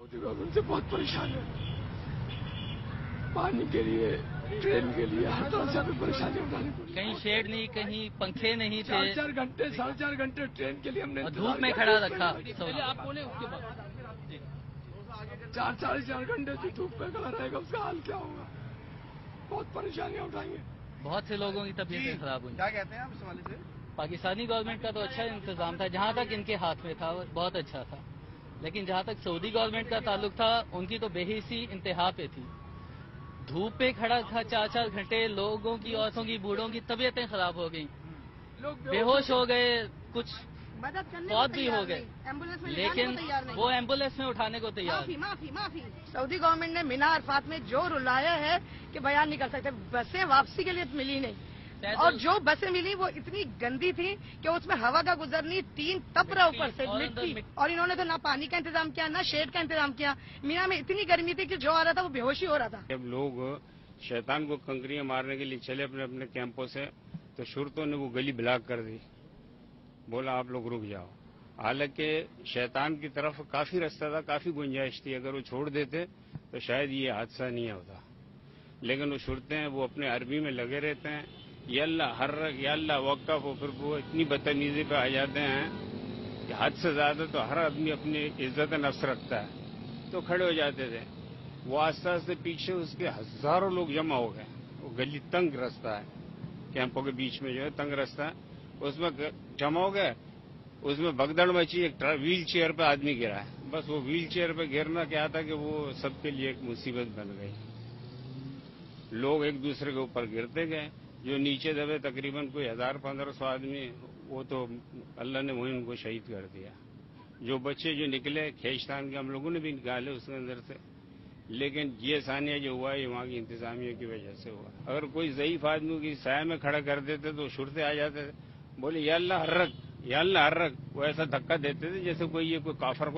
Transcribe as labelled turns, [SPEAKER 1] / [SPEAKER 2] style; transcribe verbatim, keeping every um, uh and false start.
[SPEAKER 1] उनसे बहुत परेशान है, पानी के लिए, ट्रेन के लिए, हर तरह से हमें परेशानी उठानी पड़ी।
[SPEAKER 2] कहीं शेड नहीं, कहीं पंखे नहीं थे,
[SPEAKER 1] चार चार घंटे साढ़े चार घंटे ट्रेन के लिए हमने
[SPEAKER 2] धूप में खड़ा रखा।
[SPEAKER 3] आप बोले उसके बाद
[SPEAKER 1] चार साढ़े चार घंटे जो धूप में खड़ा रहेगा उसका हाल क्या होगा? बहुत परेशानियां उठाएंगे।
[SPEAKER 2] बहुत से लोगों की तबीयतें खराब हुई।
[SPEAKER 3] क्या कहते हैं आप इस वाले से?
[SPEAKER 2] पाकिस्तानी गवर्नमेंट का तो अच्छा इंतजाम था, जहाँ तक इनके हाथ में था वो बहुत अच्छा था, लेकिन जहाँ तक सऊदी गवर्नमेंट का ताल्लुक था उनकी तो बेहिसी इंतहा पे थी। धूप पे खड़ा था चार चार घंटे, लोगों की, औरतों की, बूढ़ों की तबीयतें खराब हो गई, बेहोश हो गए, कुछ
[SPEAKER 4] मदद करने
[SPEAKER 2] बहुत
[SPEAKER 4] को
[SPEAKER 2] भी
[SPEAKER 4] तैयार
[SPEAKER 2] हो गए,
[SPEAKER 4] नहीं, एम्बुलेंस में
[SPEAKER 2] लेकिन
[SPEAKER 4] लेजाने को तैयार नहीं।
[SPEAKER 2] वो एम्बुलेंस में उठाने को तैयार।
[SPEAKER 4] माफी माफी माफी सऊदी गवर्नमेंट ने मीना अरफात में जो रुलाया है कि बयान नहीं कर सकते। बसें वापसी के लिए मिली नहीं, और जो बसें मिली वो इतनी गंदी थी कि उसमें हवा का गुजर नहीं, तीन तप रहा ऊपर से मिट्टी, और इन्होंने तो ना पानी का इंतजाम किया ना शेड का इंतजाम किया। मीना में इतनी गर्मी थी कि जो आ रहा था वो बेहोशी हो रहा था।
[SPEAKER 5] जब लोग शैतान को कंकरियां मारने के लिए चले अपने अपने कैंपों से, तो शुरतों ने वो गली ब्लॉक कर दी, बोला आप लोग रुक जाओ। हालांकि शैतान की तरफ काफी रास्ता था, काफी गुंजाइश थी, अगर वो छोड़ देते तो शायद ये हादसा नहीं होता, लेकिन वो शुरते हैं वो अपने अरबी में लगे रहते हैं, यल्ला हर्रक यल्ला वक्फ, फिर वो इतनी बदतमीजी पे आ जाते हैं कि हद से ज्यादा तो हर आदमी अपनी इज्जत नफ्स रखता है, तो खड़े हो जाते थे। वो आस्ते आस्ते पीछे उसके हजारों लोग जमा हो गए। वो गली तंग रास्ता है, कैंपों के बीच में जो है तंग रास्ता है, उसमें जमा हो गए, उसमें भगदड़ मची, एक व्हील चेयर पे आदमी गिरा है। बस वो व्हील चेयर पे गिरना क्या था कि वो सबके लिए एक मुसीबत बन गई। लोग एक दूसरे के ऊपर गिरते गए, जो नीचे दबे तकरीबन कोई हजार पंद्रह सौ आदमी, वो तो अल्लाह ने वहीं उनको शहीद कर दिया। जो बच्चे जो निकले खेचतान के हम लोगों ने भी निकाले उसके अंदर से, लेकिन ये सानिया जो हुआ ये वहाँ की इंतजामिया की वजह से हुआ। अगर कोई ज़ईफ आदमी की साया में खड़ा कर देते तो शुरते आ जाते थे, बोले या अल्लाह हर्रक या अल्लाह हर्रक, वो ऐसा धक्का देते थे जैसे कोई ये कोई काफर को